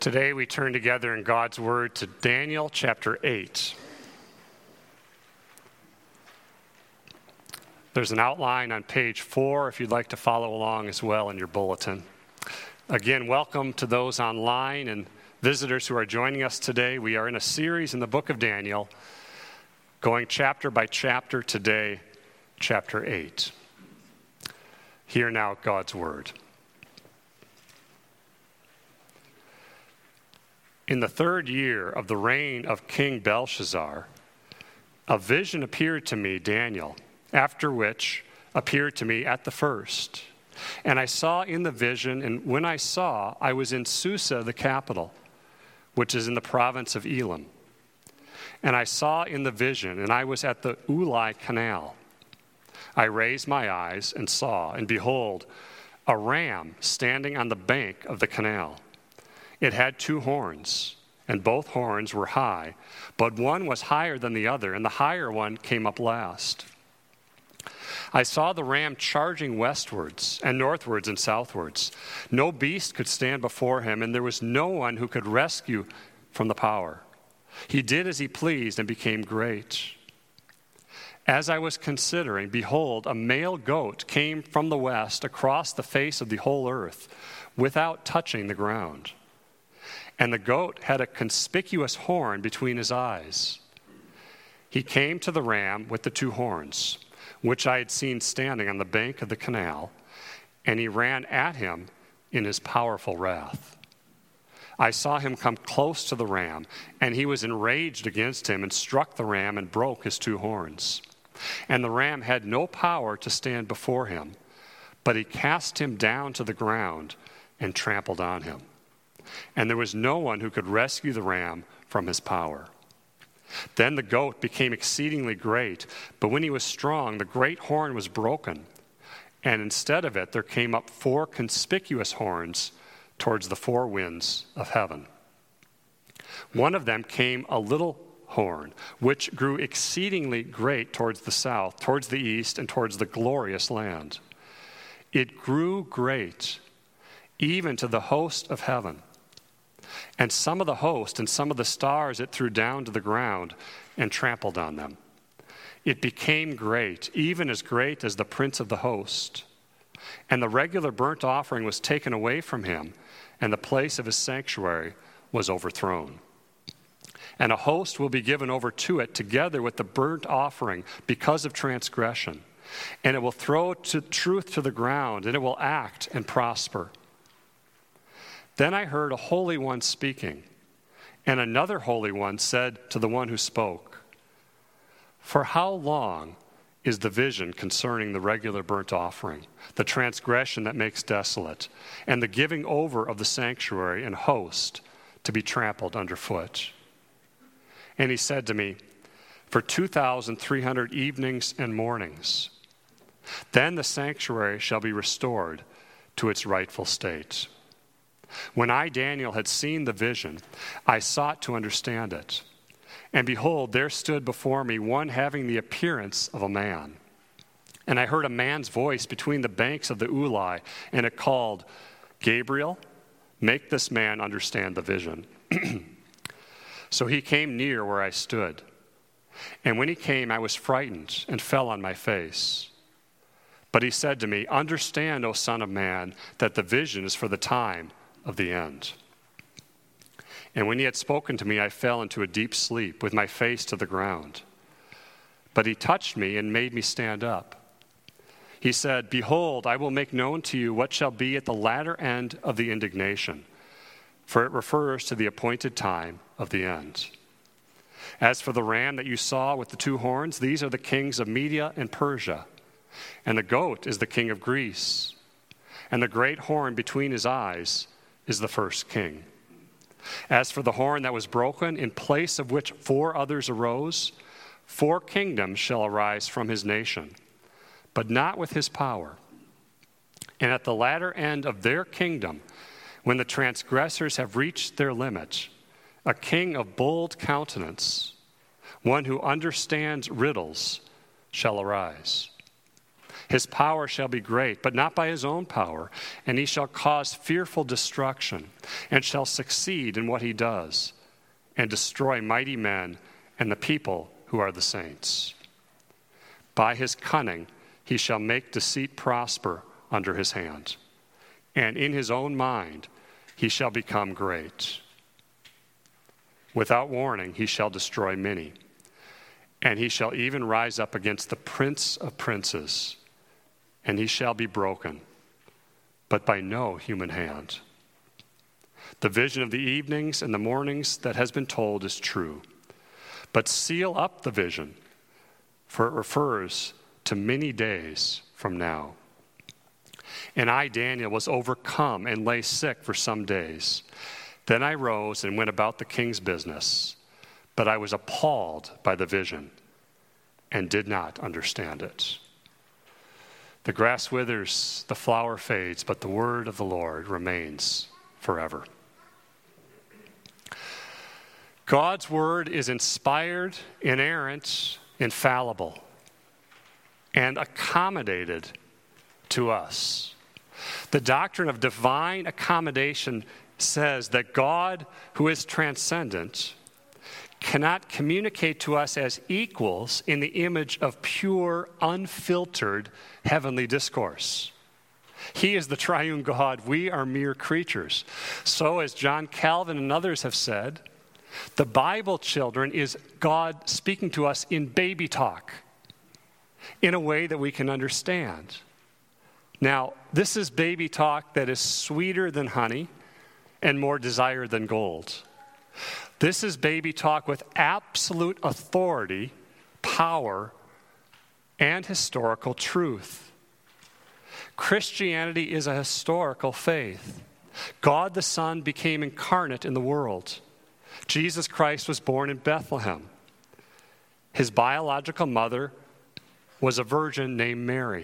Today we turn together in God's Word to Daniel chapter 8. There's an outline on page 4 if you'd like to follow along as well in your bulletin. Again, welcome to those online and visitors who are joining us today. We are in a series in the book of Daniel, going chapter by chapter today, chapter 8. Hear now God's Word. In the third year of the reign of King Belshazzar, a vision appeared to me, Daniel, after which appeared to me at the first. And I saw in the vision, and when I saw, I was in Susa, the capital, which is in the province of Elam. And I saw in the vision, and I was at the Ulai Canal. I raised my eyes and saw, and behold, a ram standing on the bank of the canal. It had 2 horns, and both horns were high, but one was higher than the other, and the higher one came up last. I saw the ram charging westwards and northwards and southwards. No beast could stand before him, and there was no one who could rescue from the power. He did as he pleased and became great. As I was considering, behold, a male goat came from the west across the face of the whole earth, without touching the ground. And the goat had a conspicuous horn between his eyes. He came to the ram with the 2 horns, which I had seen standing on the bank of the canal, and he ran at him in his powerful wrath. I saw him come close to the ram, and he was enraged against him and struck the ram and broke his 2 horns. And the ram had no power to stand before him, but he cast him down to the ground and trampled on him. And there was no one who could rescue the ram from his power. Then the goat became exceedingly great, but when he was strong, the great horn was broken, and instead of it there came up 4 conspicuous horns towards the 4 winds of heaven. One of them came a little horn, which grew exceedingly great towards the south, towards the east, and towards the glorious land. It grew great, even to the host of heaven. And some of the host and some of the stars it threw down to the ground and trampled on them. It became great, even as great as the prince of the host. And the regular burnt offering was taken away from him, and the place of his sanctuary was overthrown. And a host will be given over to it together with the burnt offering because of transgression. And it will throw truth to the ground, and it will act and prosper. Then I heard a holy one speaking, and another holy one said to the one who spoke, "For how long is the vision concerning the regular burnt offering, the transgression that makes desolate, and the giving over of the sanctuary and host to be trampled underfoot?" And he said to me, "For 2,300 evenings and mornings. Then the sanctuary shall be restored to its rightful state." When I, Daniel, had seen the vision, I sought to understand it. And behold, there stood before me one having the appearance of a man. And I heard a man's voice between the banks of the Ulai, and it called, "Gabriel, make this man understand the vision." So he came near where I stood. And when he came, I was frightened and fell on my face. But he said to me, "Understand, O Son of Man, that the vision is for the time of the end." And when he had spoken to me, I fell into a deep sleep with my face to the ground. But he touched me and made me stand up. He said, "Behold, I will make known to you what shall be at the latter end of the indignation, for it refers to the appointed time of the end. As for the ram that you saw with the 2 horns, these are the kings of Media and Persia, and the goat is the king of Greece, and the great horn between his eyes is the first king. As for the horn that was broken, in place of which 4 others arose, 4 kingdoms shall arise from his nation, but not with his power. And at the latter end of their kingdom, when the transgressors have reached their limit, a king of bold countenance, one who understands riddles, shall arise. His power shall be great, but not by his own power, and he shall cause fearful destruction, and shall succeed in what he does, and destroy mighty men and the people who are the saints. By his cunning he shall make deceit prosper under his hand, and in his own mind he shall become great. Without warning he shall destroy many, and he shall even rise up against the prince of princes, and he shall be broken, but by no human hand. The vision of the evenings and the mornings that has been told is true, but seal up the vision, for it refers to many days from now. And I, Daniel, was overcome and lay sick for some days. Then I rose and went about the king's business, but I was appalled by the vision and did not understand it. The grass withers, the flower fades, but the word of the Lord remains forever. God's word is inspired, inerrant, infallible, and accommodated to us. The doctrine of divine accommodation says that God, who is transcendent, cannot communicate to us as equals in the image of pure, unfiltered heavenly discourse. He is the triune God. We are mere creatures. So, as John Calvin and others have said, the Bible, children, is God speaking to us in baby talk in a way that we can understand. Now, this is baby talk that is sweeter than honey and more desired than gold. This is baby talk with absolute authority, power, and historical truth. Christianity is a historical faith. God the Son became incarnate in the world. Jesus Christ was born in Bethlehem. His biological mother was a virgin named Mary.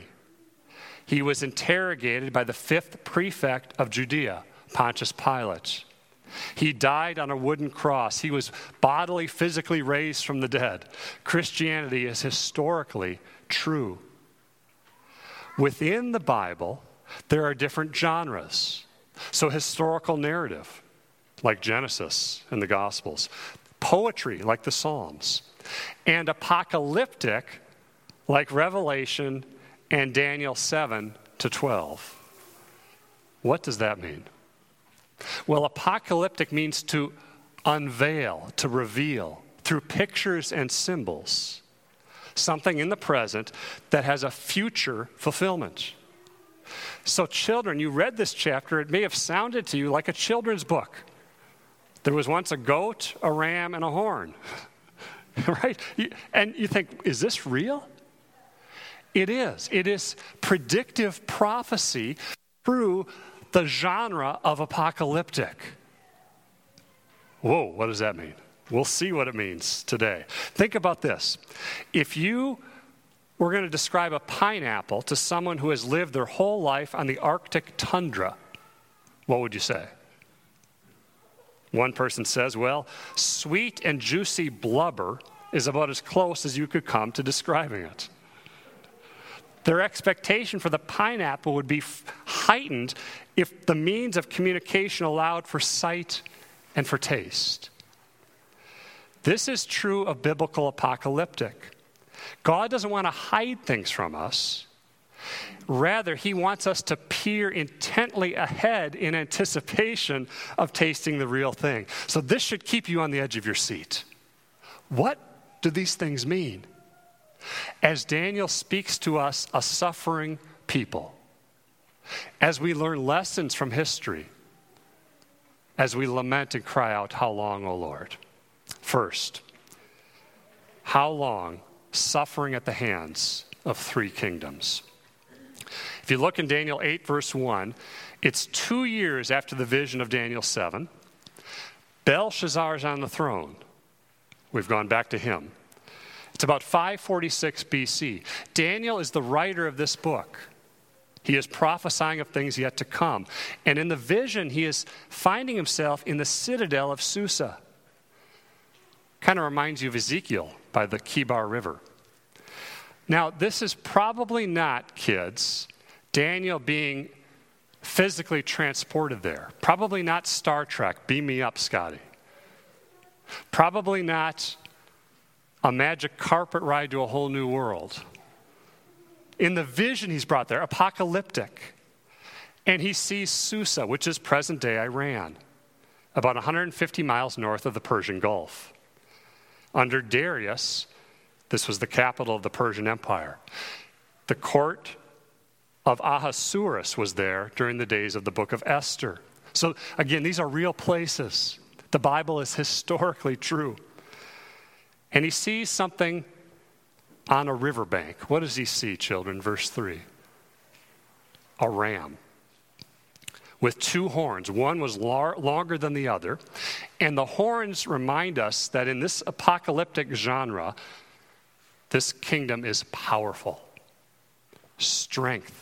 He was interrogated by the 5th prefect of Judea, Pontius Pilate. He died on a wooden cross. He was bodily, physically raised from the dead. Christianity is historically true. Within the Bible, there are different genres. So historical narrative, like Genesis and the Gospels. Poetry, like the Psalms. And apocalyptic, like Revelation and Daniel 7 to 12. What does that mean? Well, apocalyptic means to unveil, to reveal, through pictures and symbols, something in the present that has a future fulfillment. So children, you read this chapter, it may have sounded to you like a children's book. There was once a goat, a ram, and a horn, right? And you think, is this real? It is. It is predictive prophecy through the genre of apocalyptic. Whoa, what does that mean? We'll see what it means today. Think about this. If you were going to describe a pineapple to someone who has lived their whole life on the Arctic tundra, what would you say? One person says, well, sweet and juicy blubber is about as close as you could come to describing it. Their expectation for the pineapple would be heightened if the means of communication allowed for sight and for taste. This is true of biblical apocalyptic. God doesn't want to hide things from us. Rather, he wants us to peer intently ahead in anticipation of tasting the real thing. So this should keep you on the edge of your seat. What do these things mean? As Daniel speaks to us, a suffering people, as we learn lessons from history, as we lament and cry out, how long, O Lord? First, how long suffering at the hands of 3 kingdoms? If you look in Daniel 8, verse 1, it's 2 years after the vision of Daniel 7. Belshazzar is on the throne. We've gone back to him. It's about 546 BC. Daniel is the writer of this book. He is prophesying of things yet to come. And in the vision, he is finding himself in the citadel of Susa. Kind of reminds you of Ezekiel by the Kibar River. Now, this is probably not, kids, Daniel being physically transported there. Probably not Star Trek, beam me up, Scotty. Probably not a magic carpet ride to a whole new world. In the vision he's brought there, apocalyptic. And he sees Susa, which is present-day Iran, about 150 miles north of the Persian Gulf. Under Darius, this was the capital of the Persian Empire. The court of Ahasuerus was there during the days of the book of Esther. So again, these are real places. The Bible is historically true. And he sees something on a riverbank. What does he see, children? Verse 3. A ram with two horns. One was longer than the other. And the horns remind us that in this apocalyptic genre, this kingdom is powerful. Strength.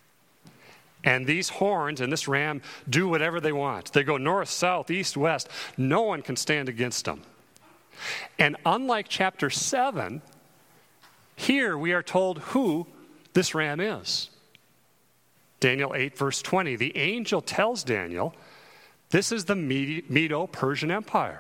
And these horns and this ram do whatever they want. They go north, south, east, west. No one can stand against them. And unlike chapter 7, here we are told who this ram is. Daniel 8, verse 20. The angel tells Daniel, this is the Medo-Persian Empire.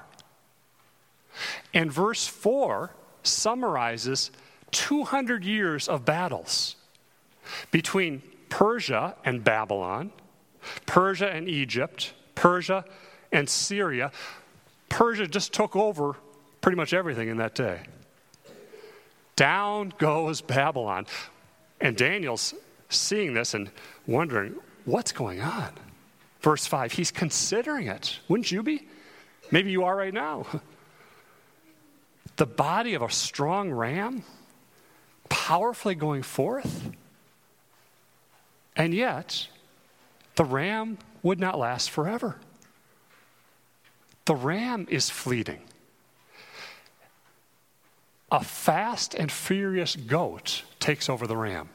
And verse 4 summarizes 200 years of battles between Persia and Babylon, Persia and Egypt, Persia and Syria. Persia just took over pretty much everything in that day. Down goes Babylon. And Daniel's seeing this and wondering, what's going on? Verse 5, he's considering it. Wouldn't you be? Maybe you are right now. The body of a strong ram, powerfully going forth. And yet, the ram would not last forever. The ram is fleeting. A fast and furious goat takes over the ram.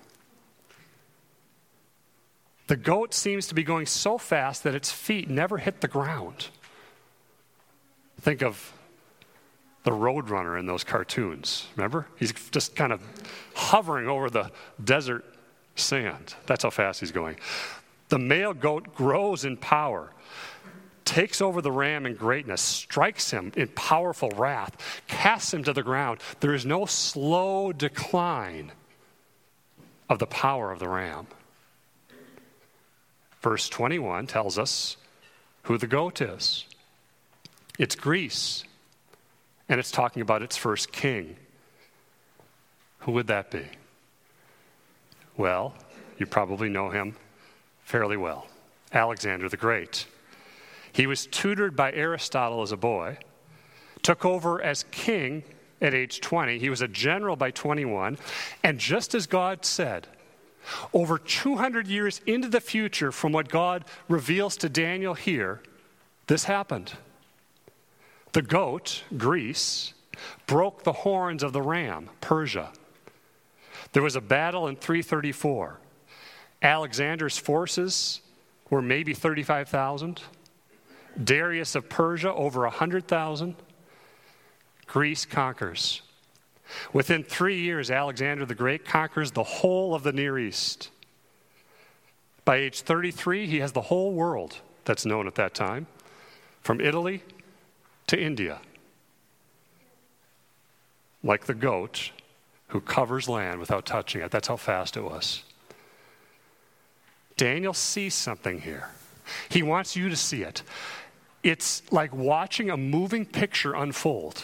The goat seems to be going so fast that its feet never hit the ground. Think of the Roadrunner in those cartoons. Remember? He's just kind of hovering over the desert sand. That's how fast he's going. The male goat grows in power, takes over the ram in greatness, strikes him in powerful wrath, casts him to the ground. There is no slow decline of the power of the ram. Verse 21 tells us who the goat is. It's Greece, and it's talking about its first king. Who would that be? Well, you probably know him fairly well. Alexander the Great. He was tutored by Aristotle as a boy, took over as king at age 20. He was a general by 21. And just as God said, over 200 years into the future from what God reveals to Daniel here, this happened. The goat, Greece, broke the horns of the ram, Persia. There was a battle in 334. Alexander's forces were maybe 35,000. Darius of Persia, over 100,000. Greece conquers. Within 3 years, Alexander the Great conquers the whole of the Near East. By age 33, he has the whole world that's known at that time, from Italy to India. Like the goat who covers land without touching it. That's how fast it was. Daniel sees something here. He wants you to see it. It's like watching a moving picture unfold.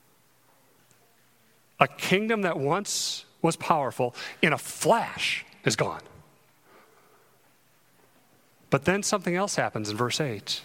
A kingdom that once was powerful, in a flash, is gone. But then something else happens in verse 8.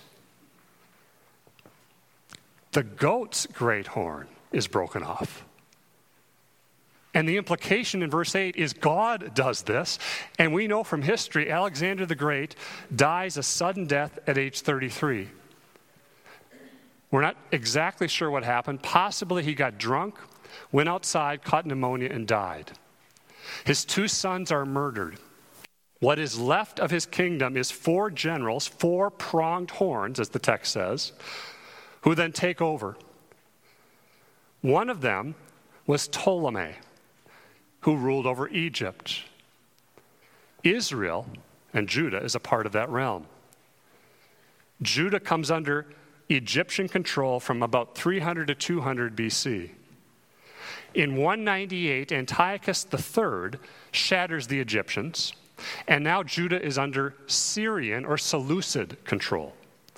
The goat's great horn is broken off. And the implication in verse 8 is God does this. And we know from history, Alexander the Great dies a sudden death at age 33. We're not exactly sure what happened. Possibly he got drunk, went outside, caught pneumonia, and died. His 2 sons are murdered. What is left of his kingdom is 4 generals, 4 pronged horns, as the text says, who then take over. One of them was Ptolemy, who ruled over Egypt. Israel and Judah is a part of that realm. Judah comes under Egyptian control from about 300 to 200 BC. In 198, Antiochus III shatters the Egyptians, and now Judah is under Syrian or Seleucid control.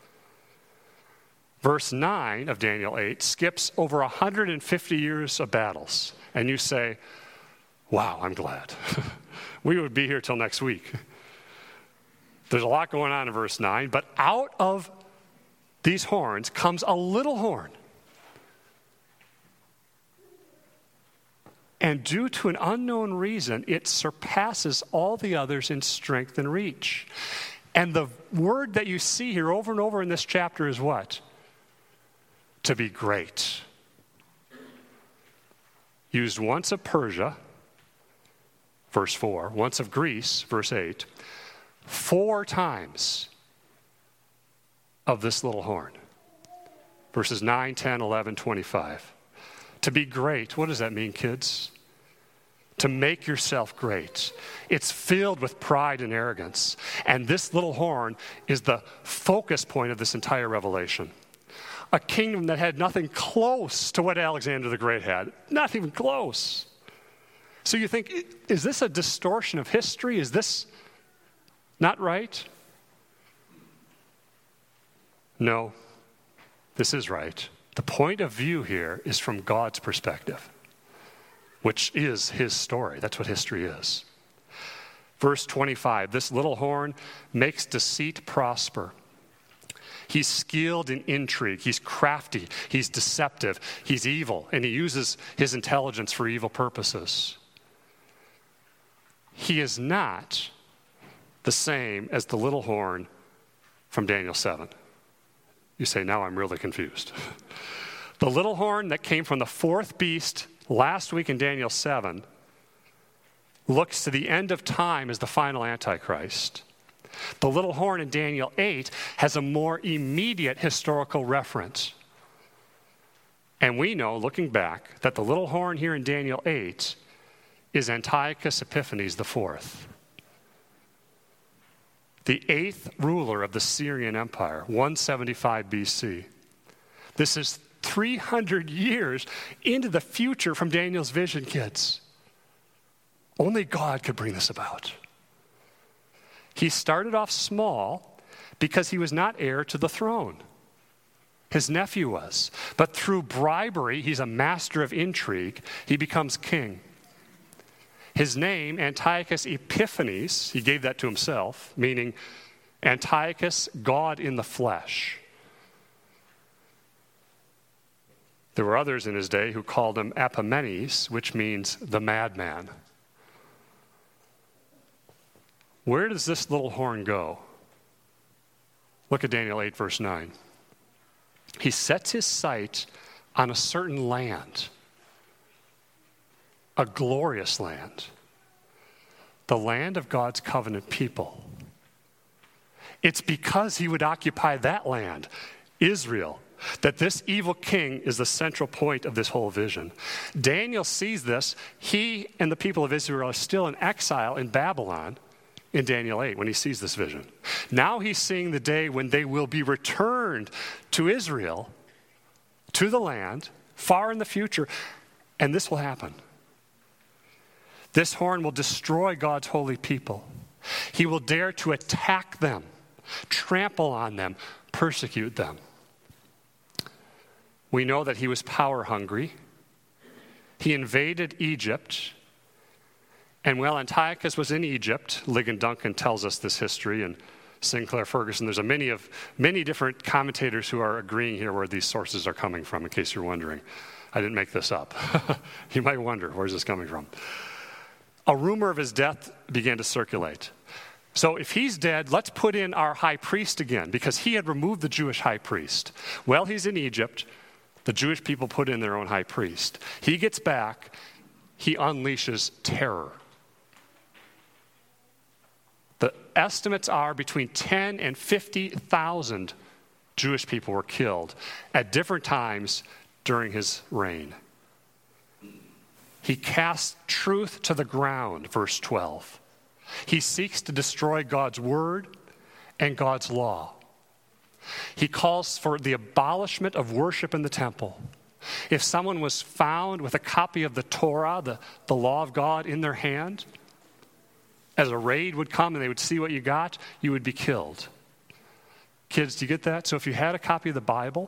Verse 9 of Daniel 8 skips over 150 years of battles, and you say, wow, I'm glad. We would be here till next week. There's a lot going on in verse 9, but out of these horns comes a little horn. And due to an unknown reason, it surpasses all the others in strength and reach. And the word that you see here over and over in this chapter is what? To be great. Used once of Persia, verse 4, once of Greece, verse 8, 4 times of this little horn. Verses 9, 10, 11, 25. To be great, what does that mean, kids? To make yourself great. It's filled with pride and arrogance. And this little horn is the focus point of this entire revelation. A kingdom that had nothing close to what Alexander the Great had. Not even close. So you think, is this a distortion of history? Is this not right? No, this is right. The point of view here is from God's perspective, which is his story. That's what history is. Verse 25, this little horn makes deceit prosper. He's skilled in intrigue. He's crafty. He's deceptive. He's evil, and he uses his intelligence for evil purposes. He is not the same as the little horn from Daniel 7. You say, now I'm really confused. The little horn that came from the 4th beast last week in Daniel 7 looks to the end of time as the final Antichrist. The little horn in Daniel 8 has a more immediate historical reference. And we know, looking back, that the little horn here in Daniel 8 is Antiochus Epiphanes IV, the 8th ruler of the Syrian Empire, 175 BC. This is 300 years into the future from Daniel's vision, kids. Only God could bring this about. He started off small because he was not heir to the throne. His nephew was. But through bribery, he's a master of intrigue, he becomes king. His name, Antiochus Epiphanes, he gave that to himself, meaning Antiochus, God in the flesh. There were others in his day who called him Epimanes, which means the madman. Where does this little horn go? Look at Daniel 8, verse 9. He sets his sight on a certain land, a glorious land, the land of God's covenant people. It's because he would occupy that land, Israel, that this evil king is the central point of this whole vision. Daniel sees this. He and the people of Israel are still in exile in Babylon in Daniel 8 when he sees this vision. Now he's seeing the day when they will be returned to Israel, to the land, far in the future, and this will happen. This horn will destroy God's holy people. He will dare to attack them, trample on them, persecute them. We know that he was power hungry. He invaded Egypt. And while Antiochus was in Egypt, Ligon Duncan tells us this history, and Sinclair Ferguson, there's many different commentators who are agreeing here where these sources are coming from, in case you're wondering. I didn't make this up. You might wonder, where's this coming from? A rumor of his death began to circulate. So if he's dead, let's put in our high priest again, because he had removed the Jewish high priest. Well, he's in Egypt. The Jewish people put in their own high priest. He gets back. He unleashes terror. The estimates are between 10 and 50,000 Jewish people were killed at different times during his reign. He casts truth to the ground, verse 12. He seeks to destroy God's word and God's law. He calls for the abolishment of worship in the temple. If someone was found with a copy of the Torah, the law of God, in their hand, as a raid would come and they would see what you got, you would be killed. Kids, do you get that? So if you had a copy of the Bible,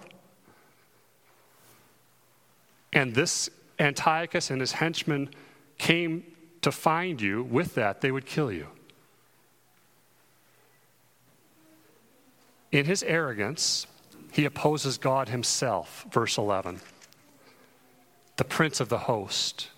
and this Antiochus and his henchmen came to find you with that, they would kill you. In his arrogance, he opposes God himself, verse 11. The prince of the host.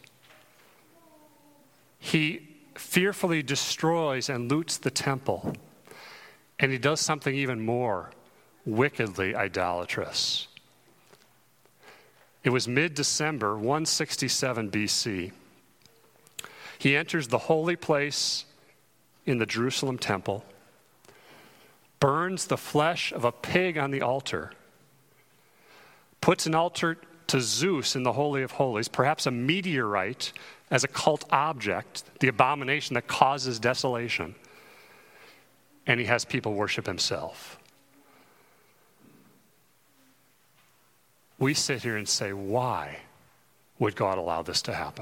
He fearfully destroys and loots the temple. And he does something even more wickedly idolatrous. It was mid-December, 167 BC. He enters the holy place in the Jerusalem temple, burns the flesh of a pig on the altar, puts an altar to Zeus in the Holy of Holies, perhaps a meteorite as a cult object, the abomination that causes desolation, and he has people worship himself. We sit here and say, why would God allow this to happen?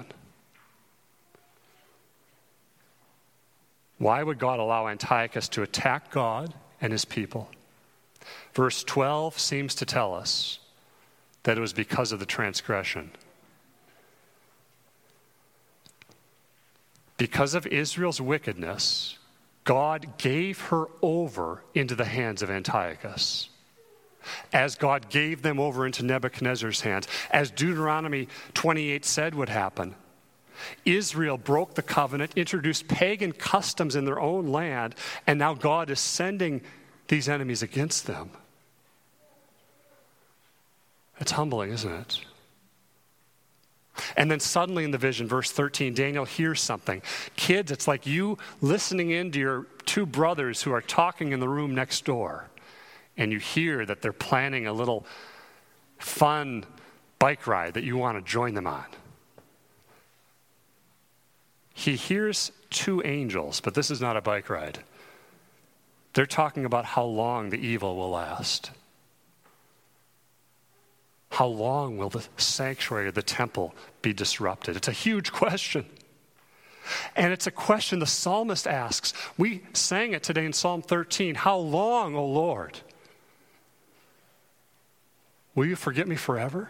Why would God allow Antiochus to attack God and his people? Verse 12 seems to tell us that it was because of the transgression. Because of Israel's wickedness, God gave her over into the hands of Antiochus. As God gave them over into Nebuchadnezzar's hands, as Deuteronomy 28 said would happen, Israel broke the covenant, introduced pagan customs in their own land, and now God is sending these enemies against them. It's humbling, isn't it? And then suddenly in the vision, verse 13, Daniel hears something. Kids, it's like you listening in to your two brothers who are talking in the room next door. And you hear that they're planning a little fun bike ride that you want to join them on. He hears two angels, but this is not a bike ride. They're talking about how long the evil will last. How long will the sanctuary, the temple, be disrupted? It's a huge question. And it's a question the psalmist asks. We sang it today in Psalm 13. How long, O Lord? Will you forget me forever?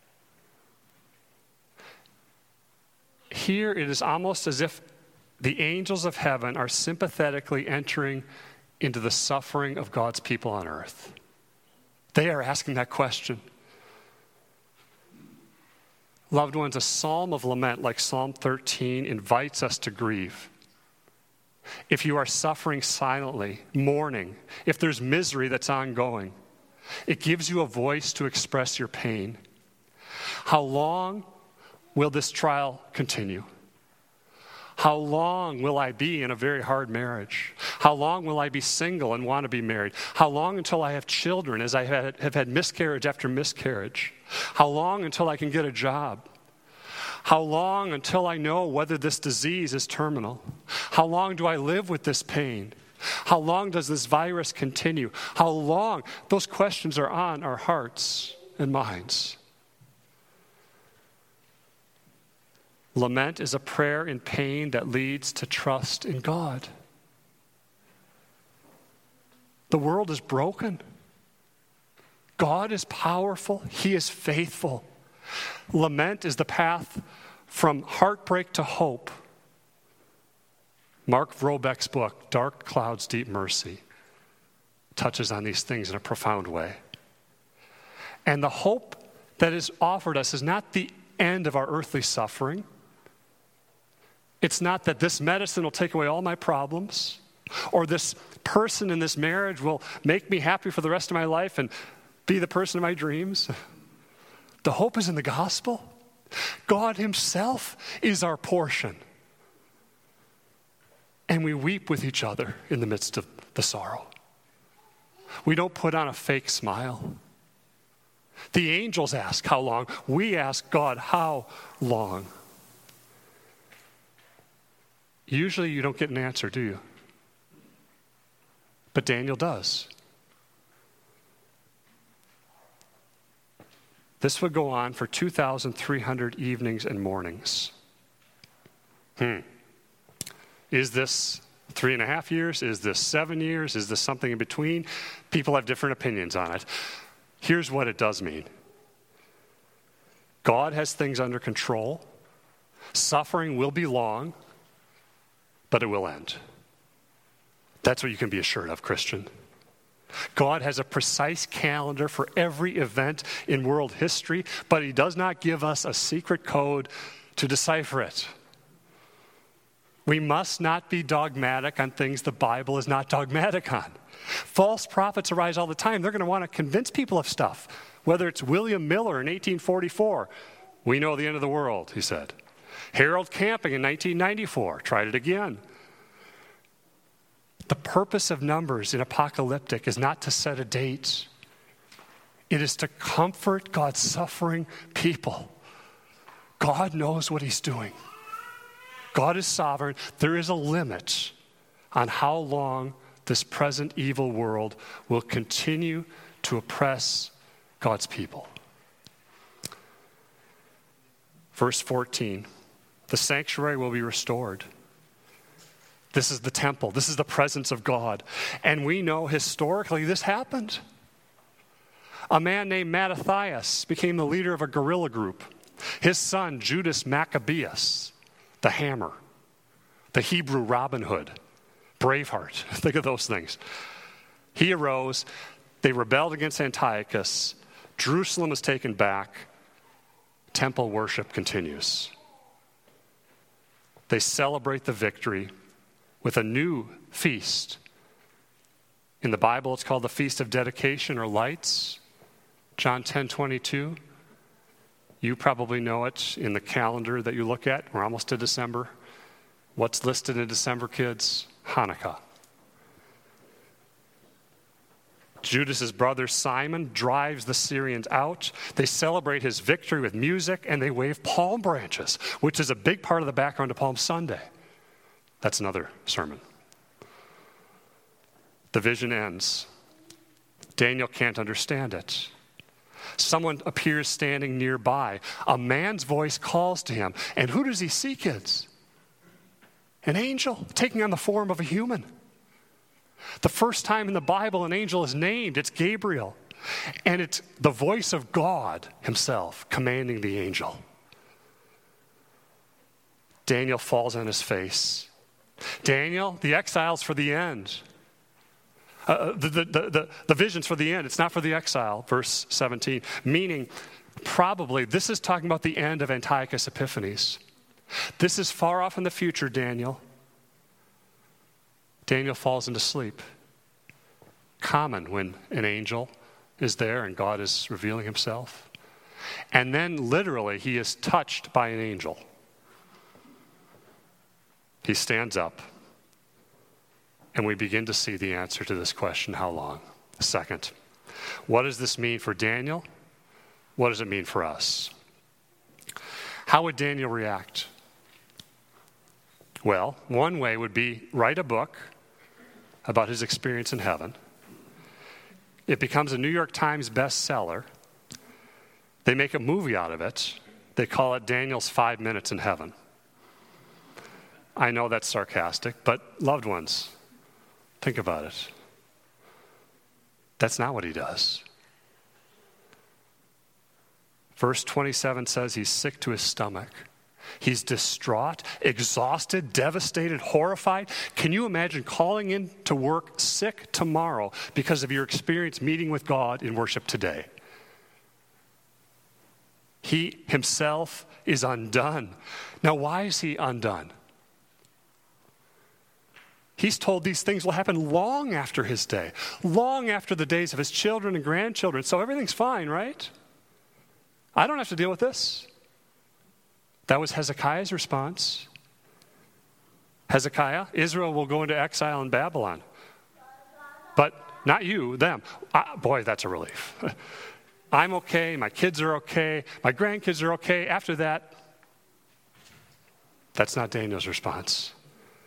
Here it is almost as if the angels of heaven are sympathetically entering into the suffering of God's people on earth. They are asking that question. Loved ones, a psalm of lament like Psalm 13 invites us to grieve. If you are suffering silently, mourning, if there's misery that's ongoing, it gives you a voice to express your pain. How long will this trial continue? How long will I be in a very hard marriage? How long will I be single and want to be married? How long until I have children as I have had miscarriage after miscarriage? How long until I can get a job? How long until I know whether this disease is terminal? How long do I live with this pain? How long does this virus continue? How long? Those questions are on our hearts and minds. Lament is a prayer in pain that leads to trust in God. The world is broken. God is powerful. He is faithful. Lament is the path from heartbreak to hope. Mark Vrobeck's book, Dark Clouds, Deep Mercy, touches on these things in a profound way. And the hope that is offered us is not the end of our earthly suffering. It's not that this medicine will take away all my problems, or this person in this marriage will make me happy for the rest of my life and be the person of my dreams. The hope is in the gospel. God himself is our portion. And we weep with each other in the midst of the sorrow. We don't put on a fake smile. The angels ask, how long? We ask God, how long? Usually you don't get an answer, do you? But Daniel does. This would go on for 2,300 evenings and mornings. Is this 3.5 years? Is this 7 years? Is this something in between? People have different opinions on it. Here's what it does mean. God has things under control. Suffering will be long, but it will end. That's what you can be assured of, Christian. God has a precise calendar for every event in world history, but he does not give us a secret code to decipher it. We must not be dogmatic on things the Bible is not dogmatic on. False prophets arise all the time. They're going to want to convince people of stuff. Whether it's William Miller in 1844, we know the end of the world, he said. Harold Camping in 1994, tried it again. The purpose of Numbers in Apocalyptic is not to set a date. It is to comfort God's suffering people. God knows what he's doing. God is sovereign. There is a limit on how long this present evil world will continue to oppress God's people. Verse 14, the sanctuary will be restored. This is the temple. This is the presence of God. And we know historically this happened. A man named Mattathias became the leader of a guerrilla group. His son, Judas Maccabeus, the hammer, the Hebrew Robin Hood, Braveheart, think of those things. He arose, they rebelled against Antiochus, Jerusalem was taken back, temple worship continues. They celebrate the victory with a new feast. In the Bible, it's called the Feast of Dedication or Lights, John 10:22. You probably know it in the calendar that you look at. We're almost to December. What's listed in December, kids? Hanukkah. Judas's brother Simon drives the Syrians out. They celebrate his victory with music, and they wave palm branches, which is a big part of the background to Palm Sunday. That's another sermon. The vision ends. Daniel can't understand it. Someone appears standing nearby. A man's voice calls to him. And who does he see, kids? An angel taking on the form of a human. The first time in the Bible an angel is named, it's Gabriel. And it's the voice of God himself commanding the angel. Daniel falls on his face. Daniel, the exile's for the end. The vision's for the end. It's not for the exile, verse 17. Meaning, probably, this is talking about the end of Antiochus Epiphanes. This is far off in the future, Daniel. Daniel falls into sleep. Common when an angel is there and God is revealing himself. And then, literally, he is touched by an angel. He stands up. And we begin to see the answer to this question, how long? Second, what does this mean for Daniel? What does it mean for us? How would Daniel react? Well, one way would be write a book about his experience in heaven. It becomes a New York Times bestseller. They make a movie out of it. They call it Daniel's 5 Minutes in Heaven. I know that's sarcastic, but loved ones, think about it. That's not what he does. Verse 27 says he's sick to his stomach. He's distraught, exhausted, devastated, horrified. Can you imagine calling in to work sick tomorrow because of your experience meeting with God in worship today? He himself is undone. Now, why is he undone? He's told these things will happen long after his day, long after the days of his children and grandchildren. So everything's fine, right? I don't have to deal with this. That was Hezekiah's response. Hezekiah, Israel will go into exile in Babylon. But not you, them. Boy, that's a relief. I'm okay, my kids are okay, my grandkids are okay. After that, that's not Daniel's response.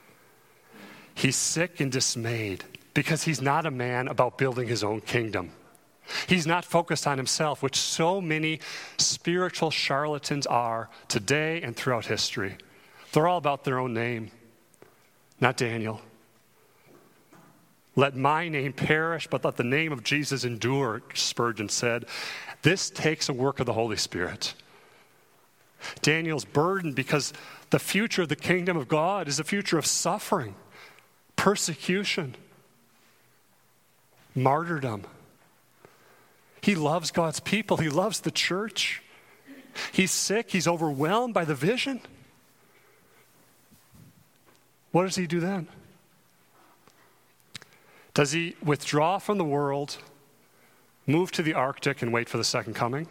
He's sick and dismayed because he's not a man about building his own kingdom. He's not focused on himself, which so many spiritual charlatans are today and throughout history. They're all about their own name, not Daniel. Let my name perish, but let the name of Jesus endure, Spurgeon said. This takes a work of the Holy Spirit. Daniel's burdened because the future of the kingdom of God is a future of suffering, persecution, martyrdom. He loves God's people. He loves the church. He's sick. He's overwhelmed by the vision. What does he do then? Does he withdraw from the world, move to the Arctic, and wait for the second coming?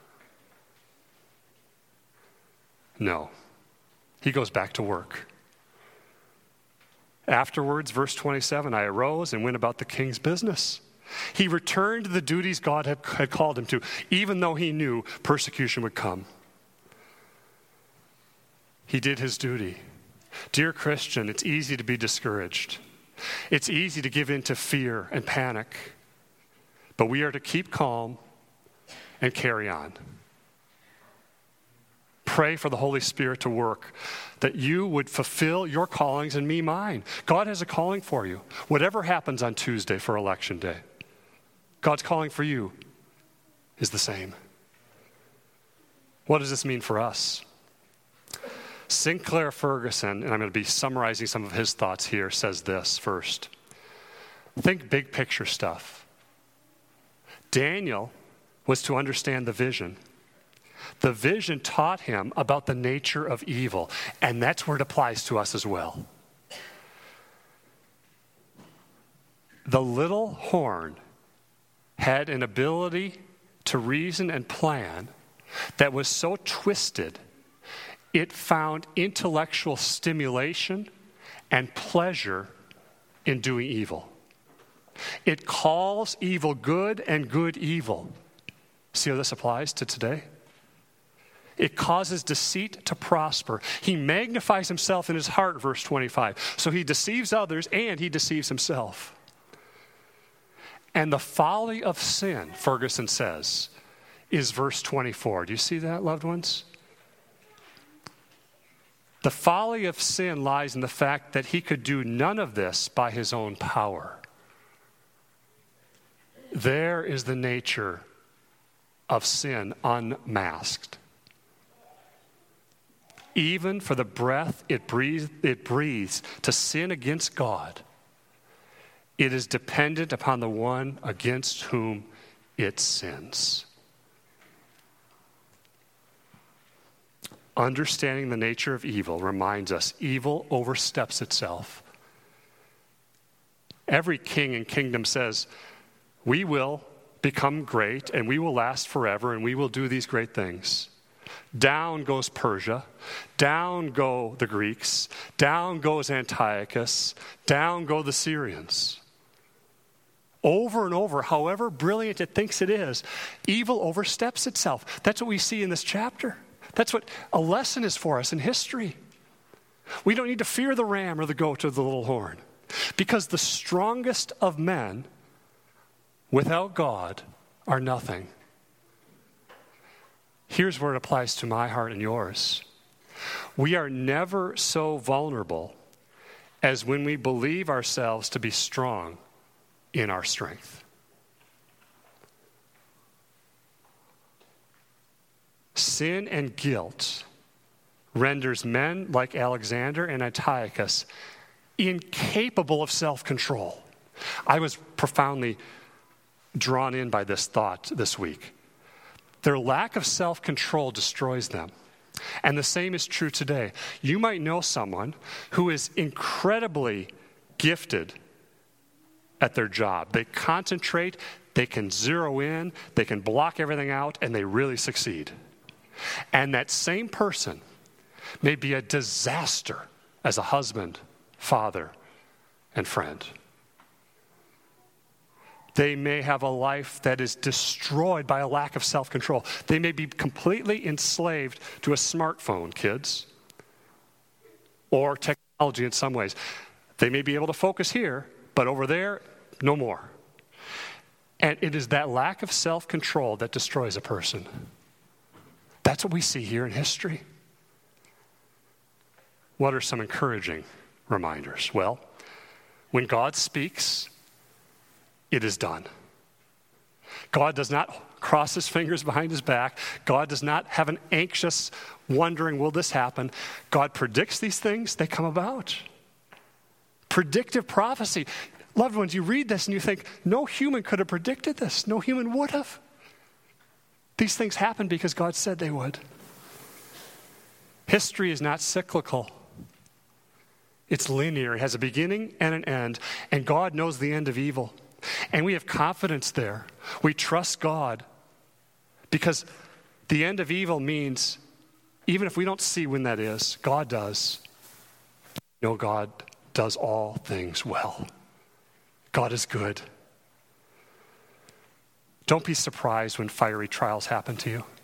No. He goes back to work. Afterwards, verse 27, I arose and went about the king's business. He returned to the duties God had called him to, even though he knew persecution would come. He did his duty. Dear Christian, it's easy to be discouraged. It's easy to give in to fear and panic. But we are to keep calm and carry on. Pray for the Holy Spirit to work, that you would fulfill your callings and me mine. God has a calling for you. Whatever happens on Tuesday for Election Day, God's calling for you is the same. What does this mean for us? Sinclair Ferguson, and I'm going to be summarizing some of his thoughts here, says this first. Think big picture stuff. Daniel was to understand the vision. The vision taught him about the nature of evil, and that's where it applies to us as well. The little horn had an ability to reason and plan that was so twisted, it found intellectual stimulation and pleasure in doing evil. It calls evil good and good evil. See how this applies to today? It causes deceit to prosper. He magnifies himself in his heart, verse 25. So he deceives others and he deceives himself. And the folly of sin, Ferguson says, is verse 24. Do you see that, loved ones? The folly of sin lies in the fact that he could do none of this by his own power. There is the nature of sin unmasked. Even for the breath it breathes to sin against God, it is dependent upon the one against whom it sins. Understanding the nature of evil reminds us evil oversteps itself. Every king and kingdom says, we will become great and we will last forever and we will do these great things. Down goes Persia, down go the Greeks, down goes Antiochus, down go the Syrians. Over and over, however brilliant it thinks it is, evil oversteps itself. That's what we see in this chapter. That's what a lesson is for us in history. We don't need to fear the ram or the goat or the little horn, because the strongest of men without God are nothing. Here's where it applies to my heart and yours. We are never so vulnerable as when we believe ourselves to be strong in our strength. Sin and guilt renders men like Alexander and Antiochus incapable of self-control. I was profoundly drawn in by this thought this week. Their lack of self-control destroys them. And the same is true today. You might know someone who is incredibly gifted at their job. They concentrate, they can zero in, they can block everything out, and they really succeed. And that same person may be a disaster as a husband, father, and friend. They may have a life that is destroyed by a lack of self-control. They may be completely enslaved to a smartphone, kids, or technology in some ways. They may be able to focus here, but over there, no more. And it is that lack of self-control that destroys a person. That's what we see here in history. What are some encouraging reminders? Well, when God speaks, it is done. God does not cross his fingers behind his back. God does not have an anxious wondering, will this happen? God predicts these things, they come about. Predictive prophecy. Loved ones, you read this and you think, no human could have predicted this. No human would have. These things happen because God said they would. History is not cyclical. It's linear. It has a beginning and an end. And God knows the end of evil. And we have confidence there. We trust God because the end of evil means, even if we don't see when that is, God does. No, God does all things well. God is good. Don't be surprised when fiery trials happen to you.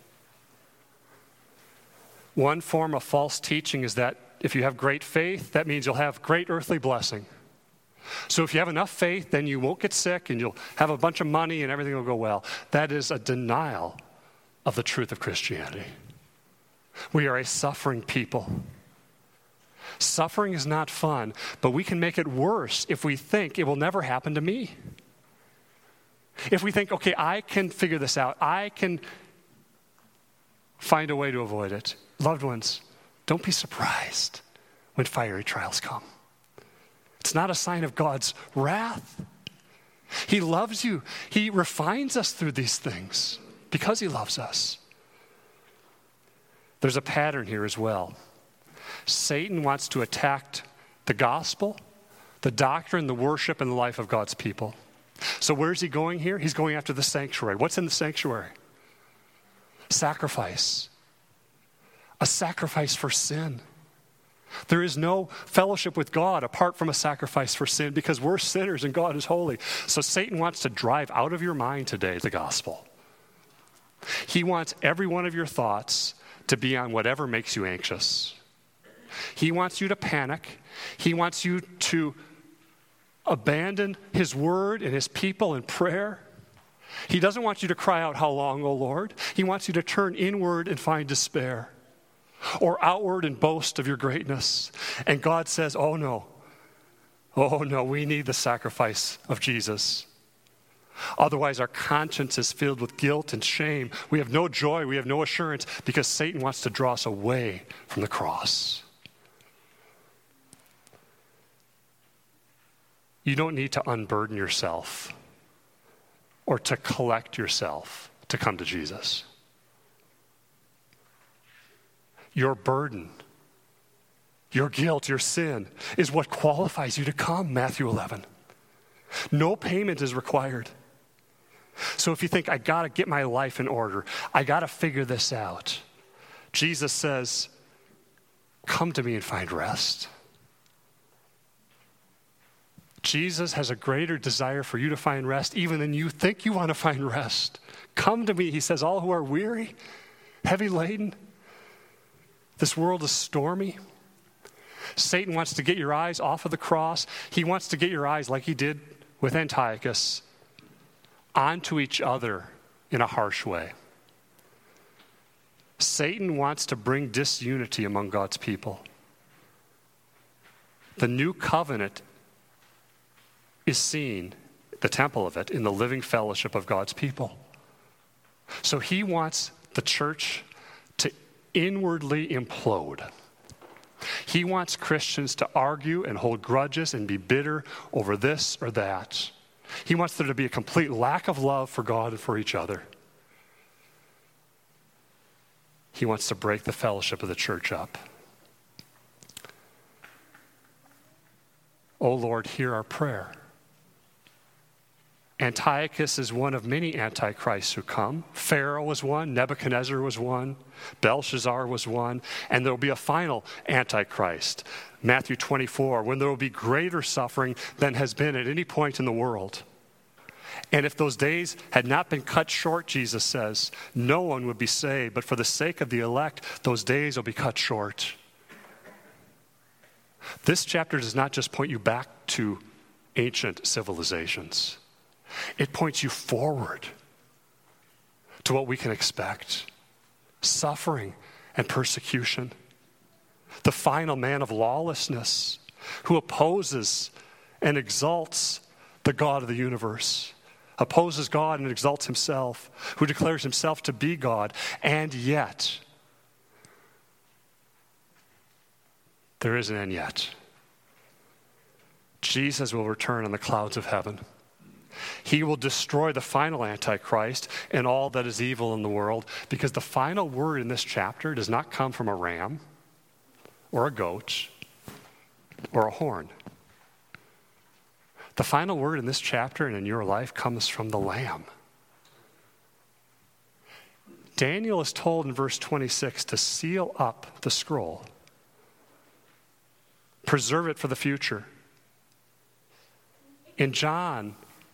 One form of false teaching is that if you have great faith, that means you'll have great earthly blessing. So if you have enough faith, then you won't get sick and you'll have a bunch of money and everything will go well. That is a denial of the truth of Christianity. We are a suffering people. Suffering is not fun, but we can make it worse if we think it will never happen to me. If we think, okay, I can figure this out. I can find a way to avoid it. Loved ones, don't be surprised when fiery trials come. It's not a sign of God's wrath. He loves you. He refines us through these things because he loves us. There's a pattern here as well. Satan wants to attack the gospel, the doctrine, the worship, and the life of God's people. So where's he going here? He's going after the sanctuary. What's in the sanctuary? Sacrifice. A sacrifice for sin. There is no fellowship with God apart from a sacrifice for sin because we're sinners and God is holy. So Satan wants to drive out of your mind today the gospel. He wants every one of your thoughts to be on whatever makes you anxious. He wants you to panic. He wants you to abandon his word and his people in prayer. He doesn't want you to cry out, how long, O Lord? He wants you to turn inward and find despair, or outward and boast of your greatness. And God says, oh no, we need the sacrifice of Jesus. Otherwise, our conscience is filled with guilt and shame. We have no joy, we have no assurance, because Satan wants to draw us away from the cross. You don't need to unburden yourself or to collect yourself to come to Jesus. Your burden, your guilt, your sin is what qualifies you to come, Matthew 11. No payment is required. So if you think, I got to get my life in order, I got to figure this out, Jesus says, come to me and find rest. Jesus has a greater desire for you to find rest even than you think you want to find rest. Come to me, he says, all who are weary, heavy laden. This world is stormy. Satan wants to get your eyes off of the cross. He wants to get your eyes, like he did with Antiochus, onto each other in a harsh way. Satan wants to bring disunity among God's people. The new covenant is seen, the temple of it, in the living fellowship of God's people. So he wants the church to inwardly implode. He wants Christians to argue and hold grudges and be bitter over this or that. He wants there to be a complete lack of love for God and for each other. He wants to break the fellowship of the church up. Oh Lord, hear our prayer. Antiochus is one of many antichrists who come. Pharaoh was one, Nebuchadnezzar was one, Belshazzar was one, and there will be a final antichrist, Matthew 24, when there will be greater suffering than has been at any point in the world. And if those days had not been cut short, Jesus says, no one would be saved, but for the sake of the elect, those days will be cut short. This chapter does not just point you back to ancient civilizations. It points you forward to what we can expect: suffering and persecution. The final man of lawlessness who opposes and exalts the God of the universe, opposes God and exalts himself, who declares himself to be God, and yet, there is an and yet. Jesus will return on the clouds of heaven. He will destroy the final Antichrist and all that is evil in the world, because the final word in this chapter does not come from a ram or a goat or a horn. The final word in this chapter and in your life comes from the Lamb. Daniel is told in verse 26 to seal up the scroll, preserve it for the future. In John's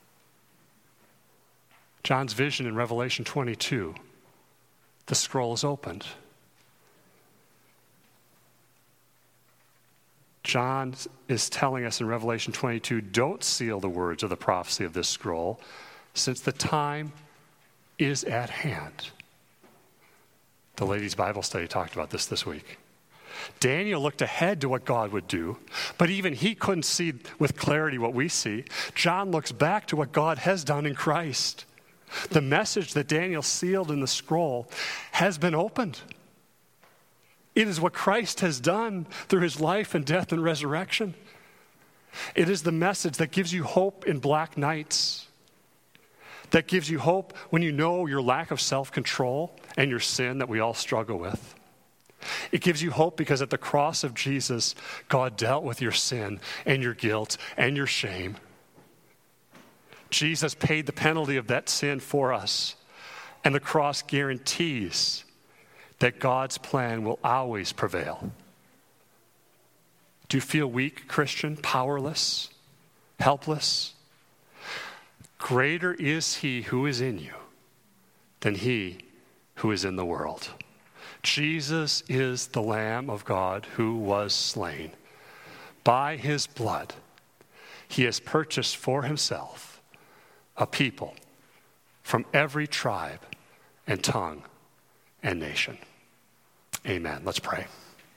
vision in Revelation 22, the scroll is opened. John is telling us in Revelation 22, don't seal the words of the prophecy of this scroll, since the time is at hand. The ladies' Bible study talked about this week. Daniel looked ahead to what God would do, but even he couldn't see with clarity what we see. John looks back to what God has done in Christ. The message that Daniel sealed in the scroll has been opened. It is what Christ has done through his life and death and resurrection. It is the message that gives you hope in black nights, that gives you hope when you know your lack of self-control and your sin that we all struggle with. It gives you hope because at the cross of Jesus, God dealt with your sin and your guilt and your shame. Jesus paid the penalty of that sin for us, and the cross guarantees that God's plan will always prevail. Do you feel weak, Christian, powerless, helpless? Greater is he who is in you than he who is in the world. Jesus is the Lamb of God who was slain. By his blood, he has purchased for himself a people from every tribe and tongue and nation. Amen. Let's pray.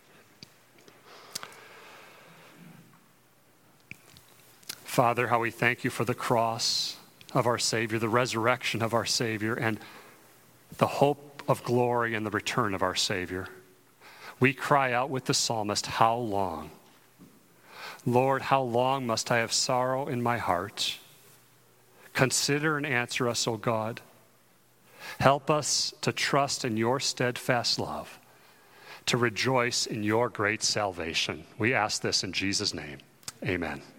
Father, how we thank you for the cross of our Savior, the resurrection of our Savior, and the hope of glory and the return of our Savior. We cry out with the psalmist, how long? Lord, how long must I have sorrow in my heart? Consider and answer us, O God. Help us to trust in your steadfast love, to rejoice in your great salvation. We ask this in Jesus' name. Amen.